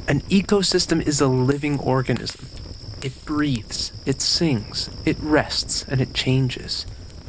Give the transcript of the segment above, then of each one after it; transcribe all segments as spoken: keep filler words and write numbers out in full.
An ecosystem is a living organism. It breathes, it sings, it rests, and it changes.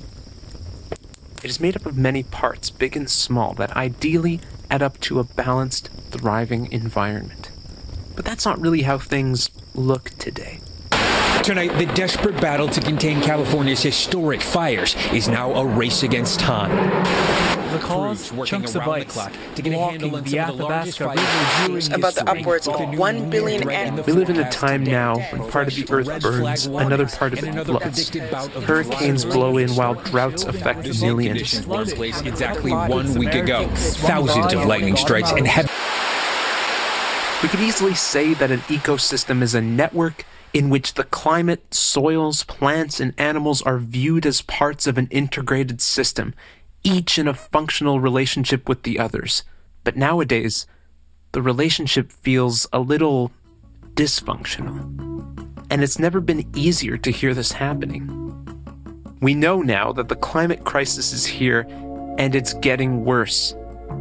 It is made up of many parts, big and small, that ideally add up to a balanced, thriving environment. But that's not really how things look today. Tonight, the desperate battle to contain California's historic fires is now a race against time. The cause, chunks of ice, to get a handle on some of the largest fires about the upwards of one billion animals. We live in a time now when part of the earth burns, another part of it floods. Hurricanes blow in while droughts affect millions. Exactly one week ago, thousands of lightning strikes and heavy... We could easily say that an ecosystem is a network in which the climate, soils, plants, and animals are viewed as parts of an integrated system, each in a functional relationship with the others. But nowadays, the relationship feels a little dysfunctional. And it's never been easier to hear this happening. We know now that the climate crisis is here, and it's getting worse.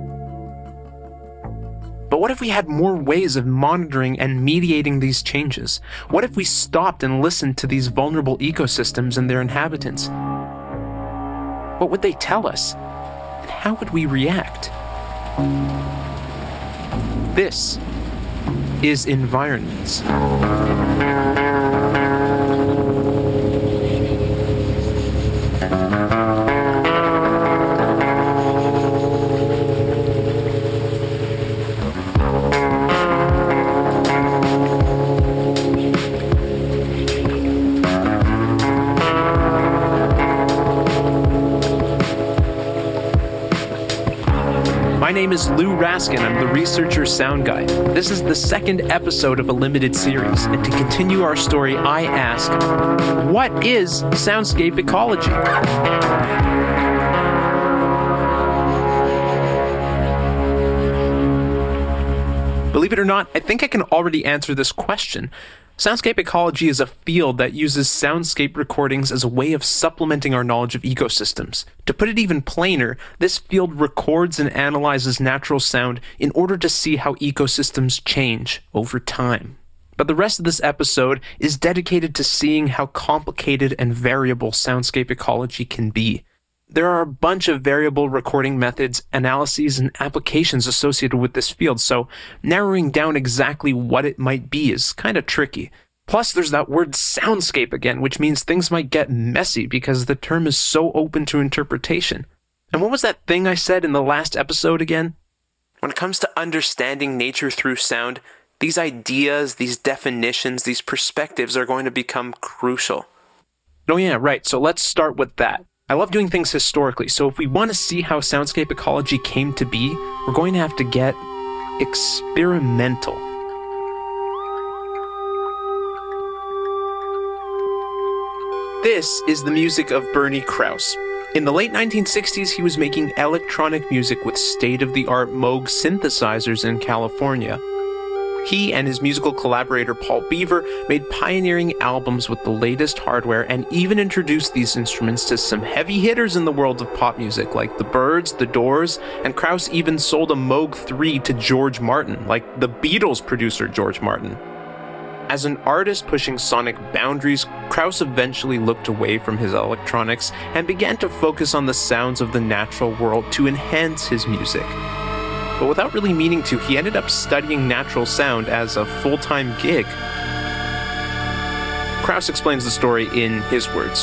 But what if we had more ways of monitoring and mediating these changes? What if we stopped and listened to these vulnerable ecosystems and their inhabitants? What would they tell us? And how would we react? This is Environments. My name is Lou Raskin. I'm the researcher sound guy. This is the second episode of a limited series, and to continue our story, I ask, what is soundscape ecology? Believe it or not, I think I can already answer this question. Soundscape ecology is a field that uses soundscape recordings as a way of supplementing our knowledge of ecosystems. To put it even plainer, this field records and analyzes natural sound in order to see how ecosystems change over time. But the rest of this episode is dedicated to seeing how complicated and variable soundscape ecology can be. There are a bunch of variable recording methods, analyses, and applications associated with this field, so narrowing down exactly what it might be is kind of tricky. Plus, there's that word soundscape again, which means things might get messy because the term is so open to interpretation. And what was that thing I said in the last episode again? When it comes to understanding nature through sound, these ideas, these definitions, these perspectives are going to become crucial. Oh yeah, right, so let's start with that. I love doing things historically, so if we want to see how soundscape ecology came to be, we're going to have to get experimental. This is the music of Bernie Krause. In the late nineteen sixties, he was making electronic music with state-of-the-art Moog synthesizers in California. He and his musical collaborator Paul Beaver made pioneering albums with the latest hardware and even introduced these instruments to some heavy hitters in the world of pop music like the Byrds, the Doors, and Krause even sold a Moog three to George Martin, like the Beatles producer George Martin. As an artist pushing sonic boundaries, Krause eventually looked away from his electronics and began to focus on the sounds of the natural world to enhance his music. But without really meaning to, he ended up studying natural sound as a full-time gig. Krause explains the story in his words.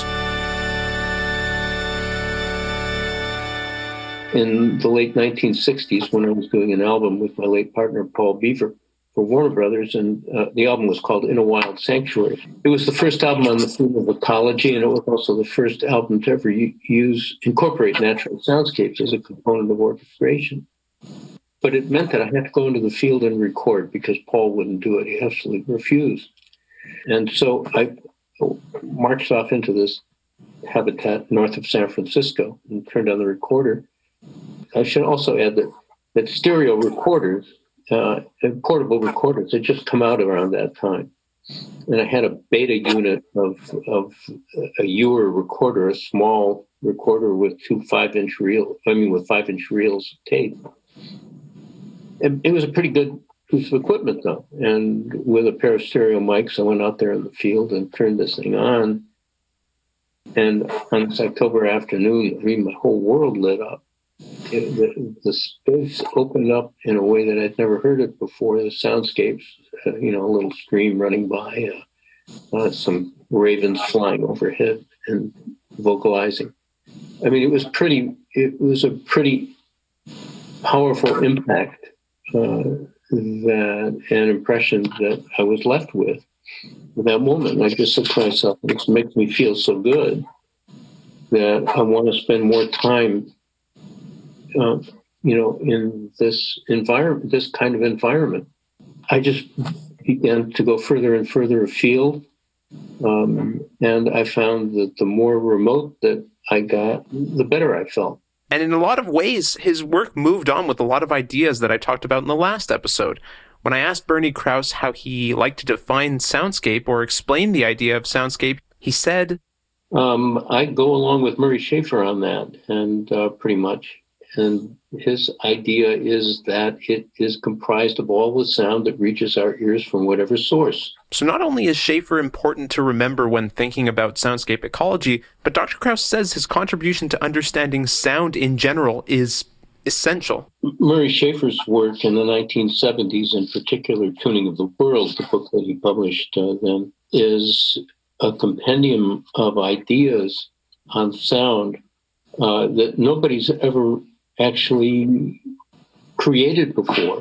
In the late nineteen sixties, when I was doing an album with my late partner, Paul Beaver, for Warner Brothers, and uh, the album was called In a Wild Sanctuary. It was the first album on the theme of ecology, and it was also the first album to ever use, incorporate natural soundscapes as a component of orchestration. But it meant that I had to go into the field and record because Paul wouldn't do it. He absolutely refused. And so I marched off into this habitat north of San Francisco and turned on the recorder. I should also add that, that stereo recorders, uh, portable recorders, had just come out around that time. And I had a beta unit of, of a Ewer recorder, a small recorder with two five-inch reels, I mean with five-inch reels of tape. It was a pretty good piece of equipment, though. And with a pair of stereo mics, I went out there in the field and turned this thing on. And on this October afternoon, I mean, my whole world lit up. It, the, the space opened up in a way that I'd never heard it before. The soundscapes, uh, you know, a little stream running by, uh, uh, some ravens flying overhead and vocalizing. I mean, it was pretty, it was a pretty powerful impact, uh, that an impression that I was left with at that moment. I just said to myself, this makes me feel so good that I want to spend more time, uh, you know, in this environment, this kind of environment. I just began to go further and further afield. Um, and I found that the more remote that I got, the better I felt. And in a lot of ways, his work moved on with a lot of ideas that I talked about in the last episode. When I asked Bernie Krause how he liked to define soundscape or explain the idea of soundscape, he said, um, I go along with Murray Schafer on that, and uh, pretty much. And his idea is that it is comprised of all the sound that reaches our ears from whatever source. So not only is Schafer important to remember when thinking about soundscape ecology, but Doctor Krause says his contribution to understanding sound in general is essential. Murray Schafer's work in the nineteen seventies, in particular Tuning of the World, the book that he published uh, then, is a compendium of ideas on sound uh, that nobody's ever actually created before.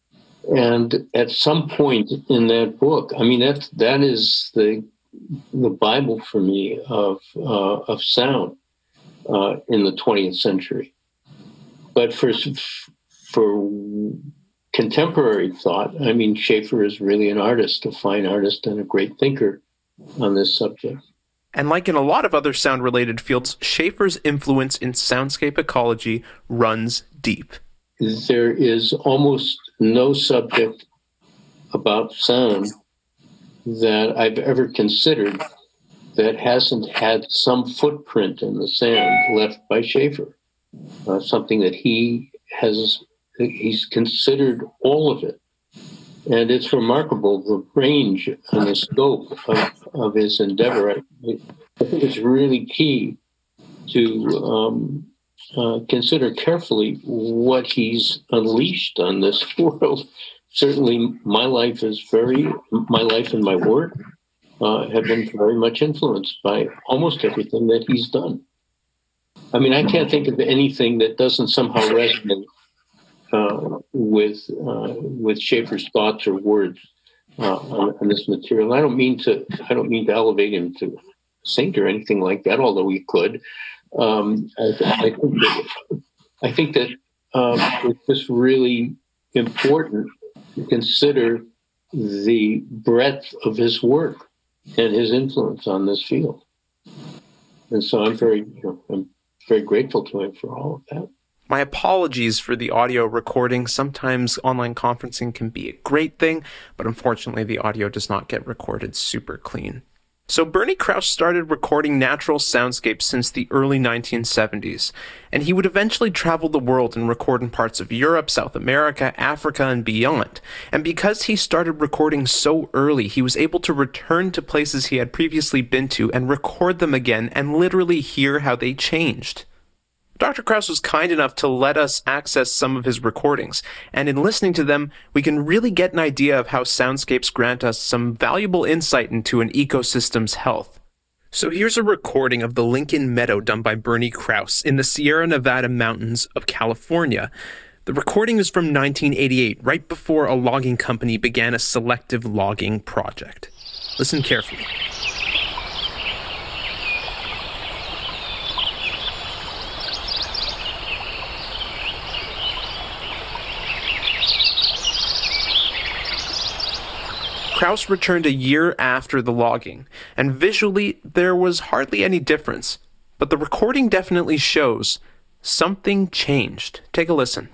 And at some point in that book, I mean, that that is the the Bible for me of uh, of sound uh, in the twentieth century. But for for contemporary thought, I mean, Schafer is really an artist, a fine artist, and a great thinker on this subject. And like in a lot of other sound-related fields, Schafer's influence in soundscape ecology runs deep. There is almost no subject about sound that I've ever considered that hasn't had some footprint in the sand left by Schafer. Uh, something that he has, he's considered all of it. And it's remarkable, the range and the scope of, of his endeavor. I, I think it's really key to um, uh, consider carefully what he's unleashed on this world. Certainly my life is very, my life and my work uh, have been very much influenced by almost everything that he's done. I mean, I can't think of anything that doesn't somehow resonate uh, with uh, with Schafer's thoughts or words uh, on, on this material. I don't mean to. I don't mean to elevate him to a saint or anything like that. Although he could. Um, I, I think that, I think that um, it's just really important to consider the breadth of his work and his influence on this field. And so I'm very, you know, I'm very grateful to him for all of that. My apologies for the audio recording. Sometimes online conferencing can be a great thing, but unfortunately the audio does not get recorded super clean. So Bernie Krause started recording natural soundscapes since the early nineteen seventies, and he would eventually travel the world and record in parts of Europe, South America, Africa, and beyond. And because he started recording so early, he was able to return to places he had previously been to and record them again and literally hear how they changed. Doctor Krause was kind enough to let us access some of his recordings, and in listening to them, we can really get an idea of how soundscapes grant us some valuable insight into an ecosystem's health. So here's a recording of the Lincoln Meadow done by Bernie Krause in the Sierra Nevada mountains of California. The recording is from nineteen eighty-eight, right before a logging company began a selective logging project. Listen carefully. Krause returned a year after the logging, and visually there was hardly any difference, but the recording definitely shows something changed. Take a listen.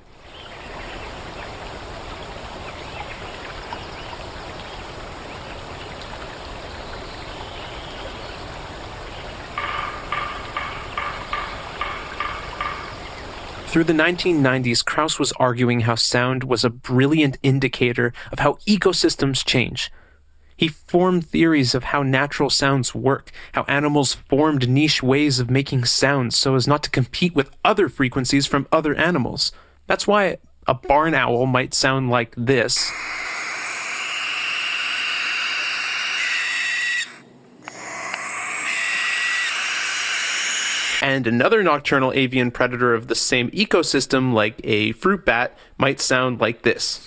Through the nineteen nineties, Krauss was arguing how sound was a brilliant indicator of how ecosystems change. He formed theories of how natural sounds work, how animals formed niche ways of making sounds so as not to compete with other frequencies from other animals. That's why a barn owl might sound like this. And another nocturnal avian predator of the same ecosystem, like a fruit bat, might sound like this.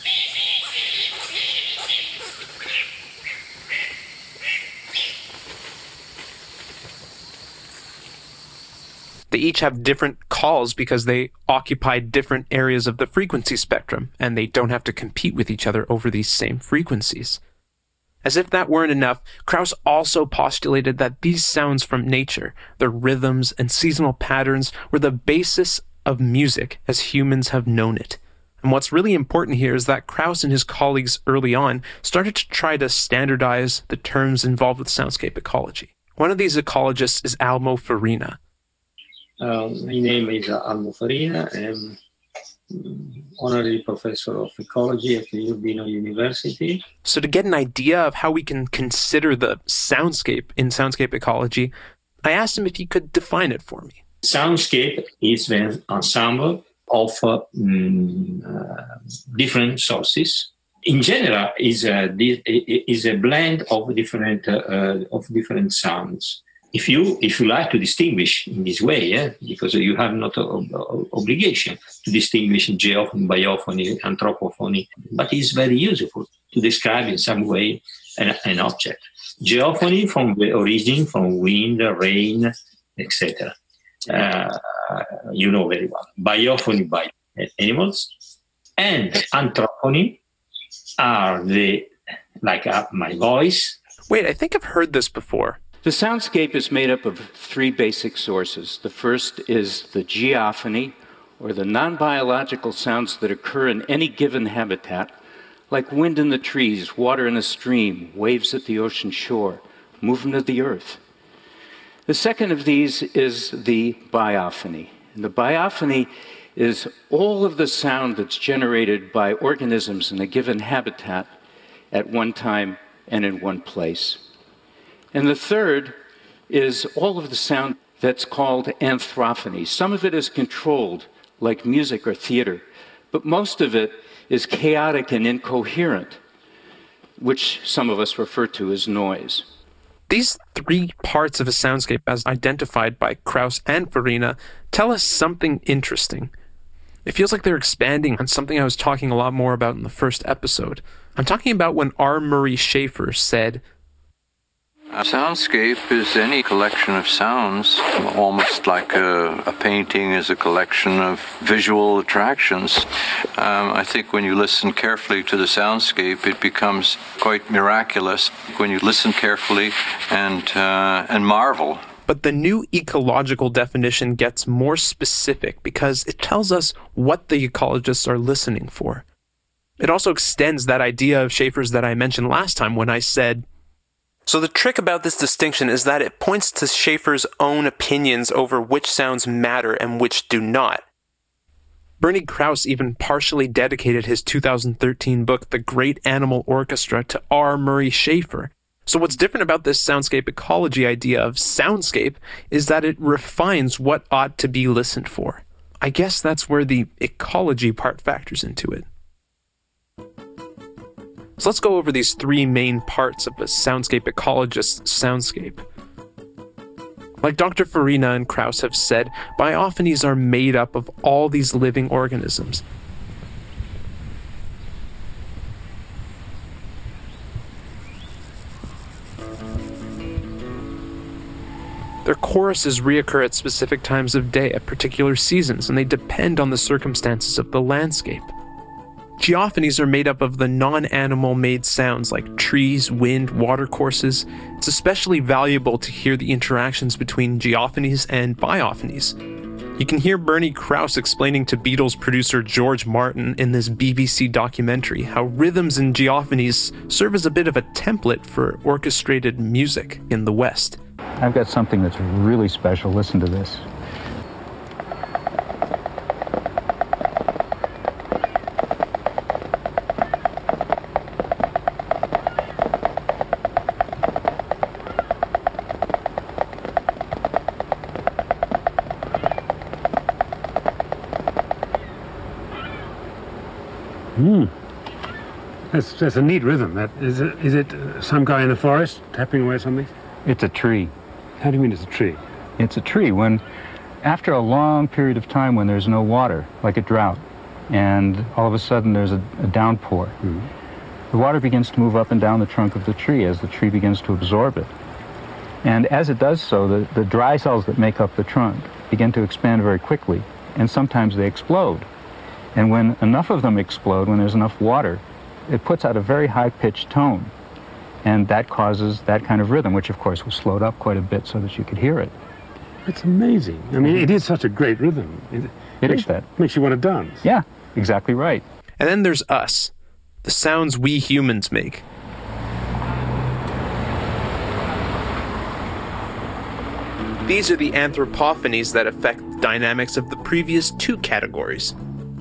They each have different calls because they occupy different areas of the frequency spectrum, and they don't have to compete with each other over these same frequencies. As if that weren't enough, Krauss also postulated that these sounds from nature, their rhythms and seasonal patterns, were the basis of music as humans have known it. And what's really important here is that Krauss and his colleagues early on started to try to standardize the terms involved with soundscape ecology. One of these ecologists is Almo Farina. Uh, my name is uh, Almo Farina. I'm honorary professor of ecology at the Urbino University. So to get an idea of how we can consider the soundscape in soundscape ecology, I asked him if he could define it for me. Soundscape is an ensemble of uh, mm, uh, different sources. In general, is a is a blend of different uh, of different sounds. If you if you like to distinguish in this way, yeah, because you have not an obligation to distinguish geophony, biophony, anthropophony, but it's very useful to describe in some way an, an object. Geophony from the origin, from wind, rain, et cetera. Uh, you know very well. Biophony by animals, and anthrophony are the like uh, my voice. Wait, I think I've heard this before. The soundscape is made up of three basic sources. The first is the geophony, or the non-biological sounds that occur in any given habitat, like wind in the trees, water in a stream, waves at the ocean shore, movement of the earth. The second of these is the biophony. And the biophony is all of the sound that's generated by organisms in a given habitat at one time and in one place. And the third is all of the sound that's called anthrophony. Some of it is controlled, like music or theater, but most of it is chaotic and incoherent, which some of us refer to as noise. These three parts of a soundscape, as identified by Krauss and Farina, tell us something interesting. It feels like they're expanding on something I was talking a lot more about in the first episode. I'm talking about when R. Murray Schafer said, "A soundscape is any collection of sounds, almost like a, a painting is a collection of visual attractions. Um, I think when you listen carefully to the soundscape, it becomes quite miraculous when you listen carefully and uh, and marvel." But the new ecological definition gets more specific because it tells us what the ecologists are listening for. It also extends that idea of Schafer's that I mentioned last time when I said, so the trick about this distinction is that it points to Schafer's own opinions over which sounds matter and which do not. Bernie Krause even partially dedicated his two thousand thirteen book, The Great Animal Orchestra, to R. Murray Schafer. So what's different about this soundscape ecology idea of soundscape is that it refines what ought to be listened for. I guess that's where the ecology part factors into it. So let's go over these three main parts of a soundscape ecologist's soundscape. Like Doctor Farina and Krauss have said, biophonies are made up of all these living organisms. Their choruses reoccur at specific times of day at particular seasons, and they depend on the circumstances of the landscape. Geophonies are made up of the non-animal made sounds like trees, wind, watercourses. It's especially valuable to hear the interactions between geophonies and biophonies. You can hear Bernie Krause explaining to Beatles producer George Martin in this B B C documentary how rhythms and geophonies serve as a bit of a template for orchestrated music in the West. I've got something that's really special. Listen to this. Hmm. That's, that's a neat rhythm. That, is it, is it uh, some guy in the forest tapping away something? It's a tree. How do you mean it's a tree? It's a tree. When, after a long period of time when there's no water, like a drought, and all of a sudden there's a, a downpour, mm-hmm. the water begins to move up and down the trunk of the tree as the tree begins to absorb it. And as it does so, the, the dry cells that make up the trunk begin to expand very quickly, and sometimes they explode. And when enough of them explode, when there's enough water, it puts out a very high-pitched tone. And that causes that kind of rhythm, which of course was slowed up quite a bit so that you could hear it. It's amazing. I mean, it is such a great rhythm. It, it makes, is that. Makes you want to dance. Yeah, exactly right. And then there's us, the sounds we humans make. These are the anthropophonies that affect the dynamics of the previous two categories.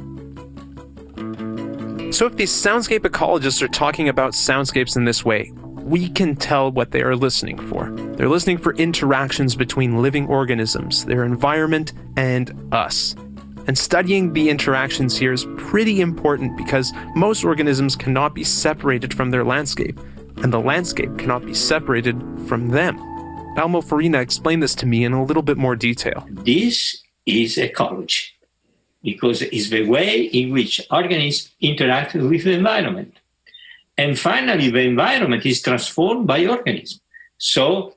So if these soundscape ecologists are talking about soundscapes in this way, we can tell what they are listening for. They're listening for interactions between living organisms, their environment, and us. And studying the interactions here is pretty important because most organisms cannot be separated from their landscape, and the landscape cannot be separated from them. Elmo Farina explained this to me in a little bit more detail. This is ecology, because it's the way in which organisms interact with the environment. And finally, the environment is transformed by organisms. So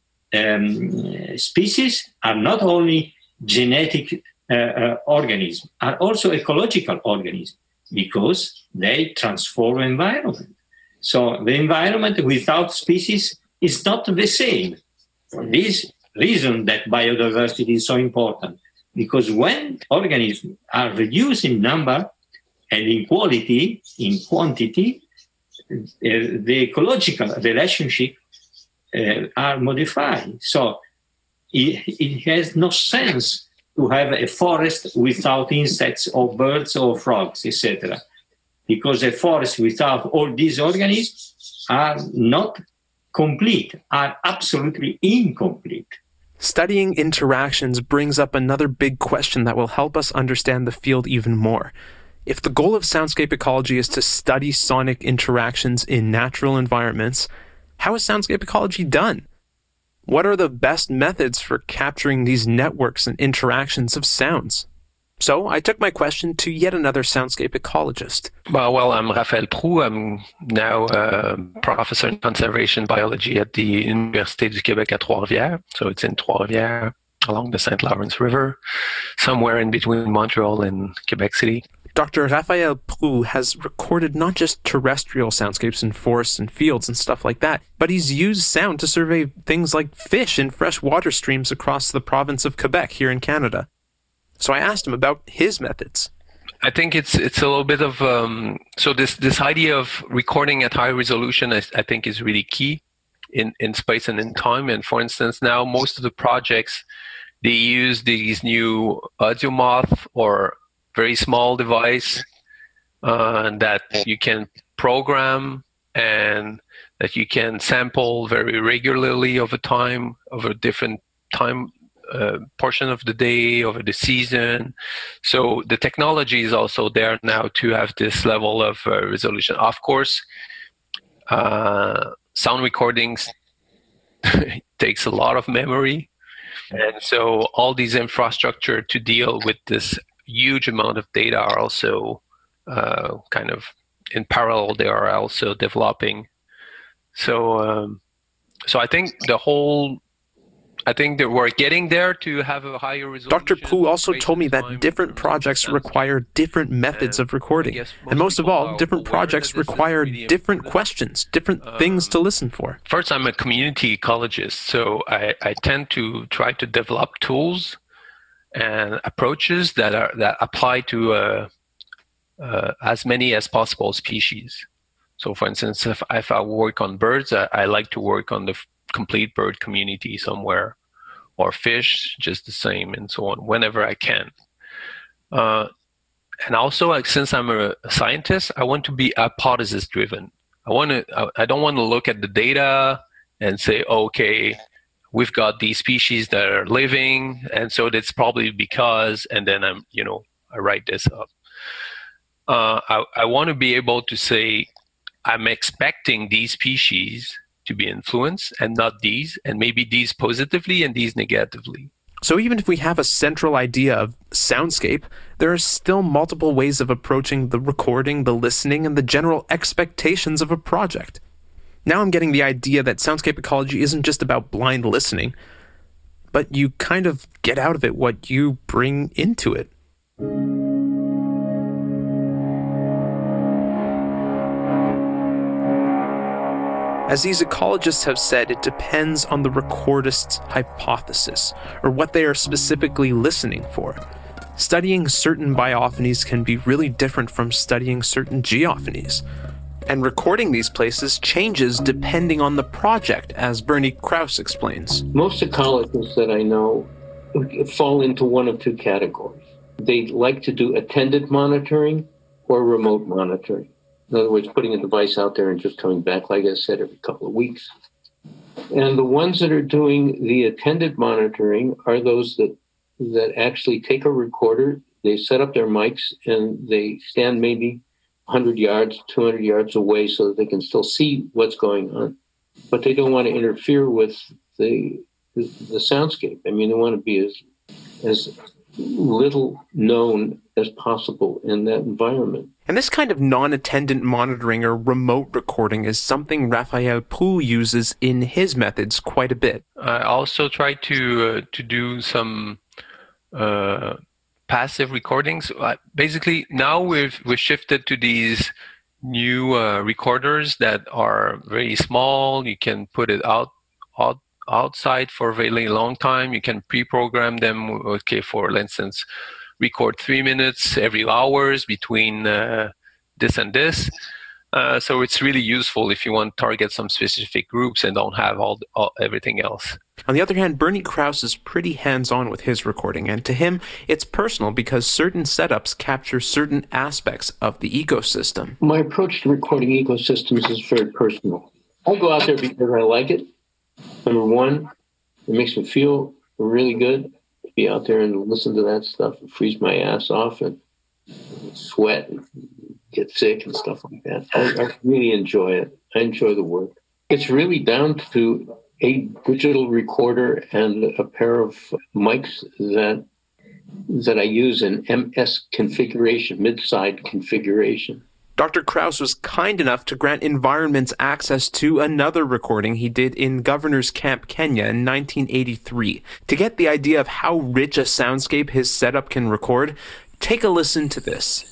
um, species are not only genetic uh, uh, organisms, are also ecological organisms, because they transform the environment. So the environment without species is not the same. For this reason that biodiversity is so important. Because when organisms are reduced in number and in quality, in quantity, uh, the ecological relationship uh, are modified. So it, it has no sense to have a forest without insects or birds or frogs, et cetera. Because a forest without all these organisms are not complete, are absolutely incomplete. Studying interactions brings up another big question that will help us understand the field even more. If the goal of soundscape ecology is to study sonic interactions in natural environments, how is soundscape ecology done? What are the best methods for capturing these networks and interactions of sounds? So I took my question to yet another soundscape ecologist. Well, well I'm Raphaël Proulx. I'm now a professor in conservation biology at the Université du Québec à Trois-Rivières. So it's in Trois-Rivières along the Saint Lawrence River, somewhere in between Montreal and Quebec City. Doctor Raphaël Proulx has recorded not just terrestrial soundscapes in forests and fields and stuff like that, but he's used sound to survey things like fish in fresh water streams across the province of Quebec here in Canada. So I asked him about his methods. I think it's it's a little bit of um, so this this idea of recording at high resolution I, I think is really key in, in space and in time. And for instance, now most of the projects, they use these new Audiomoth or very small device uh, that you can program and that you can sample very regularly over time, over different time Uh, portion of the day, over the season. So the technology is also there now to have this level of uh, resolution. Of course, uh, sound recordings takes a lot of memory. And so all these infrastructure to deal with this huge amount of data are also uh, kind of in parallel, they are also developing. So, um, so I think the whole I think that we're getting there to have a higher resolution. Doctor Proulx also told me that different projects require different methods of recording. And most of all, different projects require different questions, different things to listen for. First, I'm a community ecologist, so I, I tend to try to develop tools and approaches that are that apply to uh, uh, as many as possible species. So, for instance, if, if I work on birds, I, I like to work on the complete bird community somewhere, or fish, just the same, and so on, whenever I can. Uh, and also, like, since I'm a, a scientist, I want to be hypothesis driven. I want to. I, I don't want to look at the data and say, okay, we've got these species that are living, and so that's probably because, and then I'm, you know, I write this up. uh, I, I want to be able to say, I'm expecting these species to be influenced and not these, and maybe these positively and these negatively. So even if we have a central idea of soundscape, there are still multiple ways of approaching the recording, the listening, and the general expectations of a project. Now I'm getting the idea that soundscape ecology isn't just about blind listening, but you kind of get out of it what you bring into it. As these ecologists have said, it depends on the recordist's hypothesis, or what they are specifically listening for. Studying certain biophonies can be really different from studying certain geophonies. And recording these places changes depending on the project, as Bernie Krause explains. Most ecologists that I know fall into one of two categories. They like to do attended monitoring or remote monitoring. In other words, putting a device out there and just coming back, like I said, every couple of weeks. And the ones that are doing the attended monitoring are those that that actually take a recorder, they set up their mics, and they stand maybe one hundred yards, two hundred yards away so that they can still see what's going on. But they don't want to interfere with the the, the soundscape. I mean, they want to be as as little known as possible in that environment. And this kind of non-attendant monitoring or remote recording is something Raphael Proulx uses in his methods quite a bit. I also try to uh, to do some uh, passive recordings. Uh, basically, now we've we've shifted to these new uh, recorders that are very small. You can put it out out outside for a very long time. You can pre-program them. Okay, for instance, record three minutes every hours between uh, this and this. Uh, so it's really useful if you want to target some specific groups and don't have all, all everything else. On the other hand, Bernie Krause is pretty hands-on with his recording, and to him, it's personal because certain setups capture certain aspects of the ecosystem. My approach to recording ecosystems is very personal. I go out there because I like it. Number one, it makes me feel really good. Be out there and listen to that stuff and freeze my ass off and sweat and get sick and stuff like that. I, I really enjoy it. I enjoy the work. It's really down to a digital recorder and a pair of mics that that I use in M S configuration, mid-side configuration. Doctor Krause was kind enough to grant Environments access to another recording he did in Governor's Camp, Kenya in nineteen eighty-three. To get the idea of how rich a soundscape his setup can record, take a listen to this.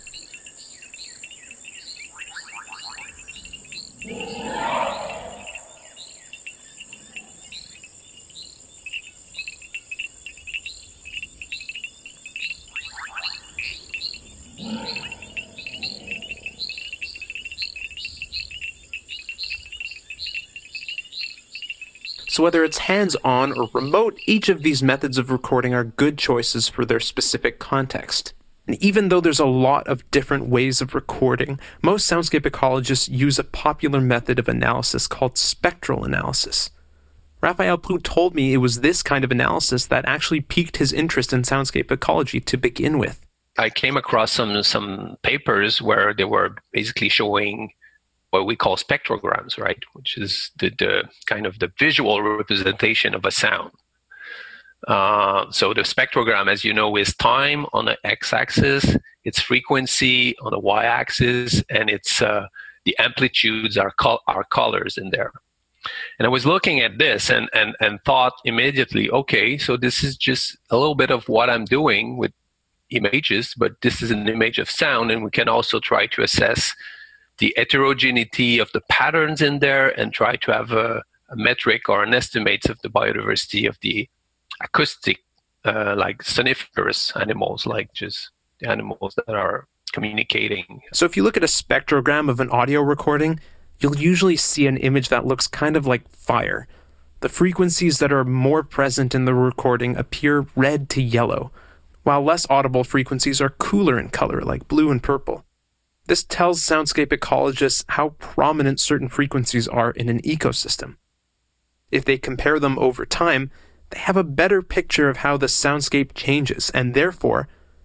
So whether it's hands-on or remote, each of these methods of recording are good choices for their specific context. And even though there's a lot of different ways of recording, most soundscape ecologists use a popular method of analysis called spectral analysis. Raphael Proulx told me it was this kind of analysis that actually piqued his interest in soundscape ecology to begin with. I came across some some papers where they were basically showing what we call spectrograms, right? Which is the, the kind of the visual representation of a sound. Uh, so the spectrogram, as you know, is time on the x-axis, its frequency on the y-axis, and its uh, the amplitudes are col- are colors in there. And I was looking at this and, and, and thought immediately, okay, so this is just a little bit of what I'm doing with images, but this is an image of sound, and we can also try to assess the heterogeneity of the patterns in there and try to have a, a metric or an estimate of the biodiversity of the acoustic, uh, like soniferous animals, like just the animals that are communicating. So if you look at a spectrogram of an audio recording, you'll usually see an image that looks kind of like fire. The frequencies that are more present in the recording appear red to yellow, while less audible frequencies are cooler in color, like blue and purple. This tells soundscape ecologists how prominent certain frequencies are in an ecosystem. If they compare them over time, they have a better picture of how the soundscape changes, and therefore,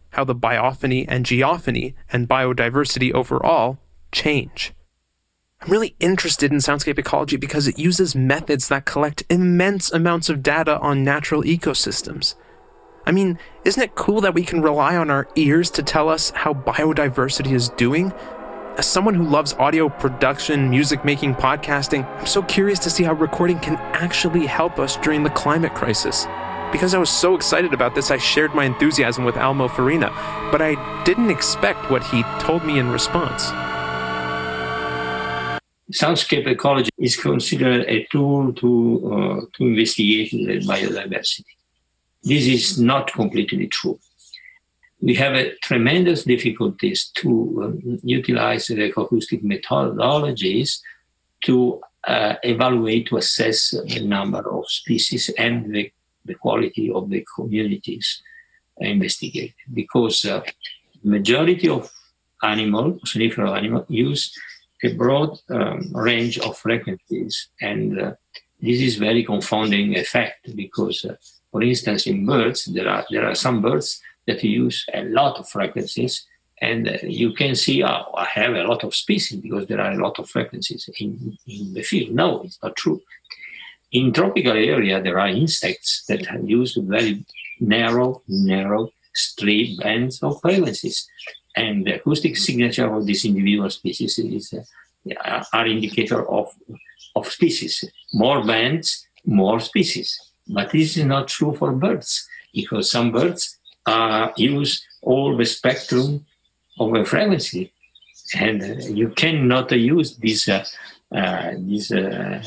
how the biophony and geophony and biodiversity overall change. I'm really interested in soundscape ecology because it uses methods that collect immense amounts of data on natural ecosystems. I mean, isn't it cool that we can rely on our ears to tell us how biodiversity is doing? As someone who loves audio production, music making, podcasting, I'm so curious to see how recording can actually help us during the climate crisis. Because I was so excited about this, I shared my enthusiasm with Almo Farina, but I didn't expect what he told me in response. Soundscape ecology is considered a tool to uh, to investigate the biodiversity. This is not completely true. We have a tremendous difficulties to um, utilize the ecoacoustic methodologies to uh, evaluate, to assess the number of species and the, the quality of the communities investigated. Because uh, the majority of animals, soniferous animals, use a broad um, range of frequencies. And uh, this is very confounding effect because, uh, for instance, in birds, there are there are some birds that use a lot of frequencies, and uh, you can see, oh, I have a lot of species because there are a lot of frequencies in, in the field. No, it's not true. In tropical area, there are insects that use very narrow, narrow, straight bands of frequencies. And the acoustic signature of this individual species is uh, are indicator of, of species. More bands, more species. But this is not true for birds, because some birds uh, use all the spectrum of a frequency. And uh, you cannot use this, uh, uh, this uh,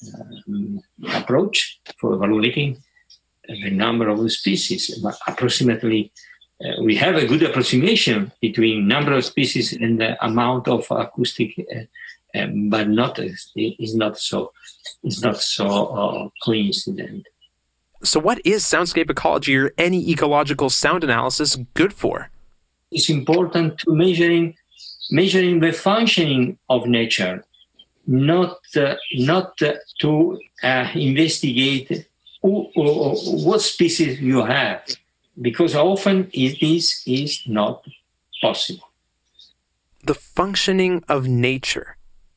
um, approach for evaluating the number of the species. But approximately Uh, we have a good approximation between number of species and the amount of acoustic, uh, um, but not is not so is not so uh, coincident. So, what is soundscape ecology or any ecological sound analysis good for? It's important to measuring measuring the functioning of nature, not uh, not uh, to uh, investigate who, or what species you have. Because often it is, is not possible. The functioning of nature.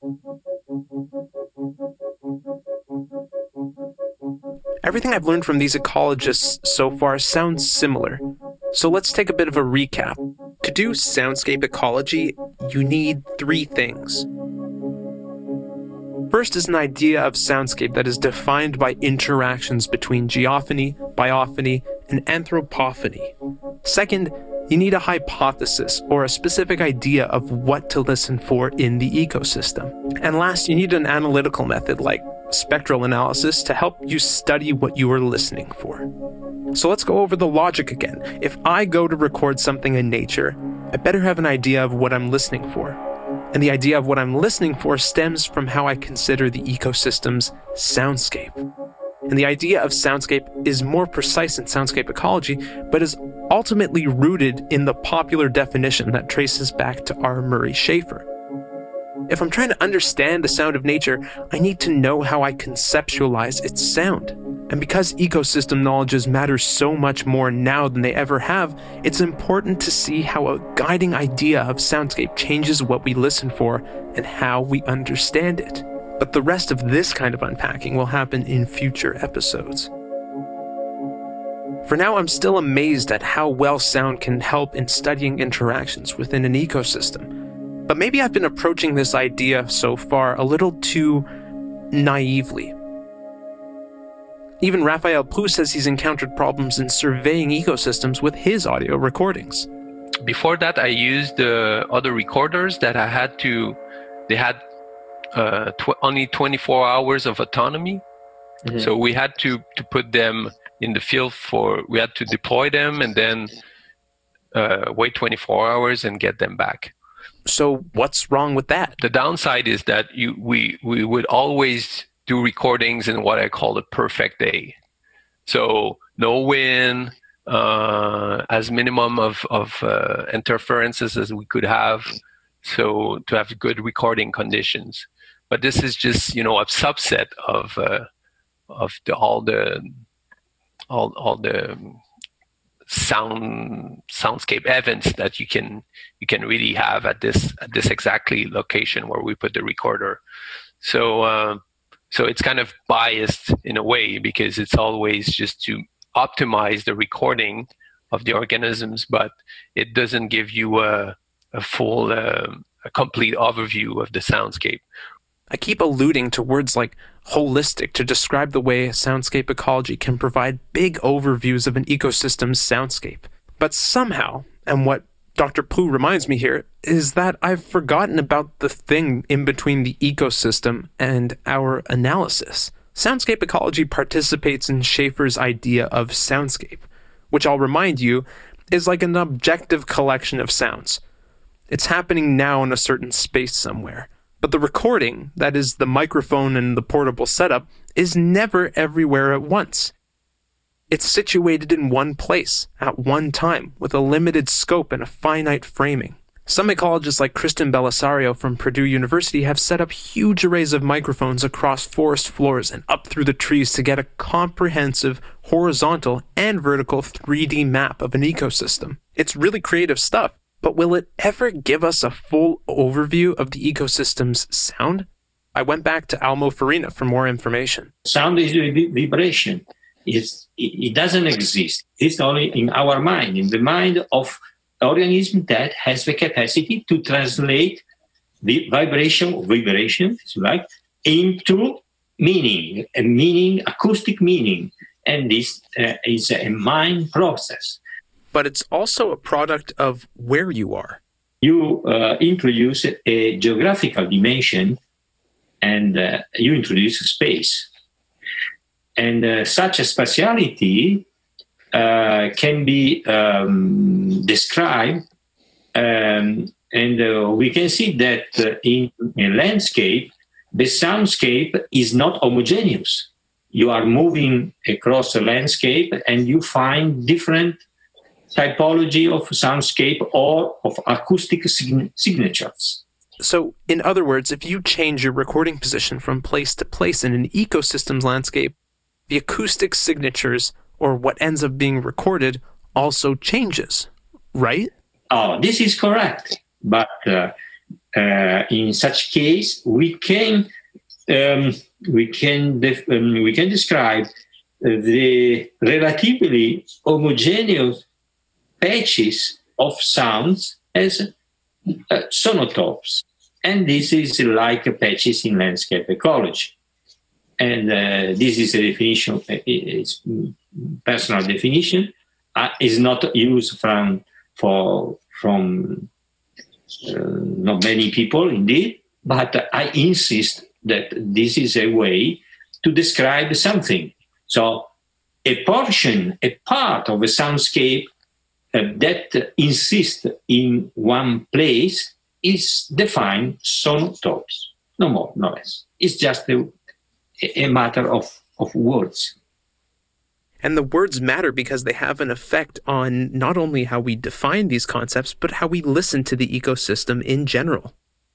Everything I've learned from these ecologists so far sounds similar. So let's take a bit of a recap. To do soundscape ecology, you need three things. First is an idea of soundscape that is defined by interactions between geophony, biophony, and anthropophony. Second, you need a hypothesis or a specific idea of what to listen for in the ecosystem. And last, you need an analytical method like spectral analysis to help you study what you are listening for. So let's go over the logic again. If I go to record something in nature, I better have an idea of what I'm listening for. And the idea of what I'm listening for stems from how I consider the ecosystem's soundscape. And the idea of soundscape is more precise in soundscape ecology, but is ultimately rooted in the popular definition that traces back to R. Murray Schafer. If I'm trying to understand the sound of nature, I need to know how I conceptualize its sound. And because ecosystem knowledges matter so much more now than they ever have, it's important to see how a guiding idea of soundscape changes what we listen for and how we understand it. But the rest of this kind of unpacking will happen in future episodes. For now, I'm still amazed at how well sound can help in studying interactions within an ecosystem. But maybe I've been approaching this idea so far a little too naively. Even Raphael Proust says he's encountered problems in surveying ecosystems with his audio recordings. Before that, I used uh, other recorders that I had to, they had uh, tw- only twenty-four hours of autonomy. Mm-hmm. So we had to, to put them in the field for, we had to deploy them and then uh, wait twenty-four hours and get them back. So what's wrong with that? The downside is that you we we would always do recordings in what I call the perfect day. So no wind, uh, as minimum of, of uh, interferences as we could have, so to have good recording conditions. But this is just, you know, a subset of uh, of the, all the all all the sound soundscape events that you can you can really have at this at this exactly location where we put the recorder. So uh, so it's kind of biased in a way because it's always just to optimize the recording of the organisms, but it doesn't give you a, a full, uh, a complete overview of the soundscape. I keep alluding to words like holistic to describe the way soundscape ecology can provide big overviews of an ecosystem's soundscape. But somehow, and what Doctor Proulx reminds me here, is that I've forgotten about the thing in between the ecosystem and our analysis. Soundscape ecology participates in Schaefer's idea of soundscape, which I'll remind you is like an objective collection of sounds. It's happening now in a certain space somewhere. But the recording, that is the microphone and the portable setup, is never everywhere at once. It's situated in one place, at one time, with a limited scope and a finite framing. Some ecologists like Kristen Bellisario from Purdue University have set up huge arrays of microphones across forest floors and up through the trees to get a comprehensive horizontal and vertical three D map of an ecosystem. It's really creative stuff, but will it ever give us a full overview of the ecosystem's sound? I went back to Almo Farina for more information. Sound is a vibration. It's, it doesn't exist. It's only in our mind, in the mind of organism that has the capacity to translate the vibration, vibration, if you like, into meaning, a meaning, acoustic meaning. And this uh, is a mind process. But it's also a product of where you are. You uh, introduce a geographical dimension and uh, you introduce space. And uh, such a spatiality uh, can be um, described, um, and uh, we can see that uh, in a landscape, the soundscape is not homogeneous. You are moving across a landscape and you find different typology of soundscape or of acoustic sign- signatures. So, in other words, if you change your recording position from place to place in an ecosystem's landscape, the acoustic signatures, or what ends up being recorded, also changes, right? Oh, this is correct. But uh, uh, in such case, we can um, we can def- um, we can describe the relatively homogeneous patches of sounds as uh, sonotopes, and this is like patches in landscape ecology. And uh, this is a definition, it's personal definition. Uh, is not used from for from uh, not many people, indeed. But I insist that this is a way to describe something. So, a portion, a part of a soundscape uh, that insists in one place is defined sonotopes. No more, no less. It's just a a matter of, of words. And the words matter because they have an effect on not only how we define these concepts, but how we listen to the ecosystem in general.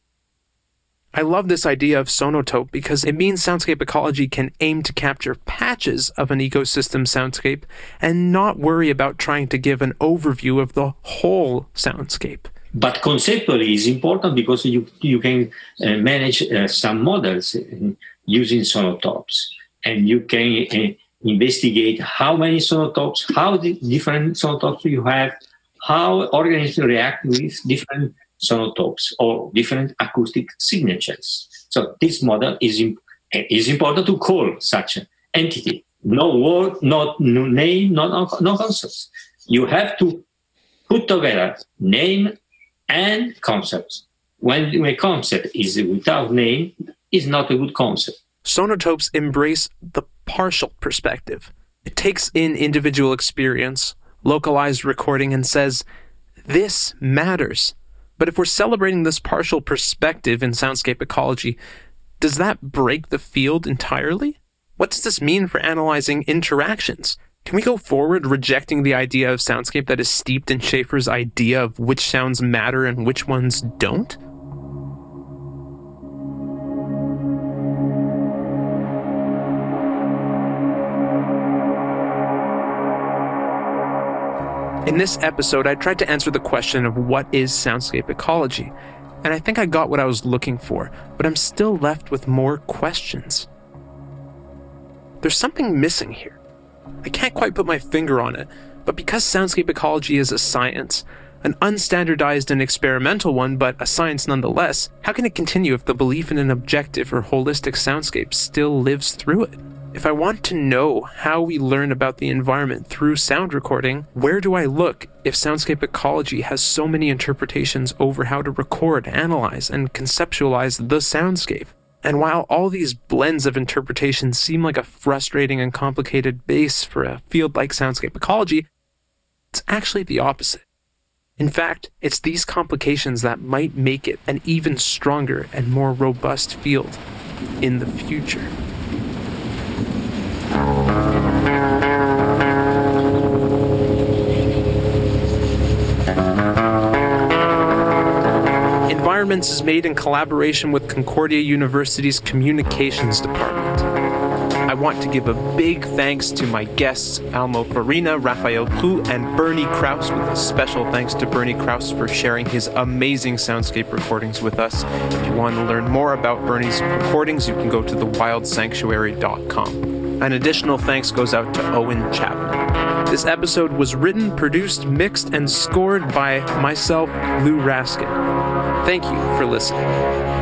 I love this idea of sonotope because it means soundscape ecology can aim to capture patches of an ecosystem soundscape and not worry about trying to give an overview of the whole soundscape. But conceptually it's important because you, you can uh, manage uh, some models using sonotopes, and you can uh, investigate how many sonotopes, how the different sonotopes you have, how organisms react with different sonotopes or different acoustic signatures. So this model is imp- is important to call such an entity. No word, not no name, no, no, no concepts. You have to put together name and concepts. When a concept is without name, is not a good concept. Sonotopes embrace the partial perspective. It takes in individual experience, localized recording, and says, this matters. But if we're celebrating this partial perspective in soundscape ecology, does that break the field entirely? What does this mean for analyzing interactions? Can we go forward rejecting the idea of soundscape that is steeped in Schaefer's idea of which sounds matter and which ones don't? In this episode, I tried to answer the question of what is soundscape ecology, and I think I got what I was looking for, but I'm still left with more questions. There's something missing here. I can't quite put my finger on it, but because soundscape ecology is a science, an unstandardized and experimental one, but a science nonetheless, how can it continue if the belief in an objective or holistic soundscape still lives through it? If I want to know how we learn about the environment through sound recording, where do I look if soundscape ecology has so many interpretations over how to record, analyze, and conceptualize the soundscape? And while all these blends of interpretations seem like a frustrating and complicated base for a field like soundscape ecology, it's actually the opposite. In fact, it's these complications that might make it an even stronger and more robust field in the future. Environments is made in collaboration with Concordia University's Communications Department. I want to give a big thanks to my guests, Almo Farina, Raphael Prou, and Bernie Krause, with a special thanks to Bernie Krause for sharing his amazing soundscape recordings with us. If you want to learn more about Bernie's recordings, you can go to the wild sanctuary dot com. An additional thanks goes out to Owen Chapman. This episode was written, produced, mixed, and scored by myself, Lou Raskin. Thank you for listening.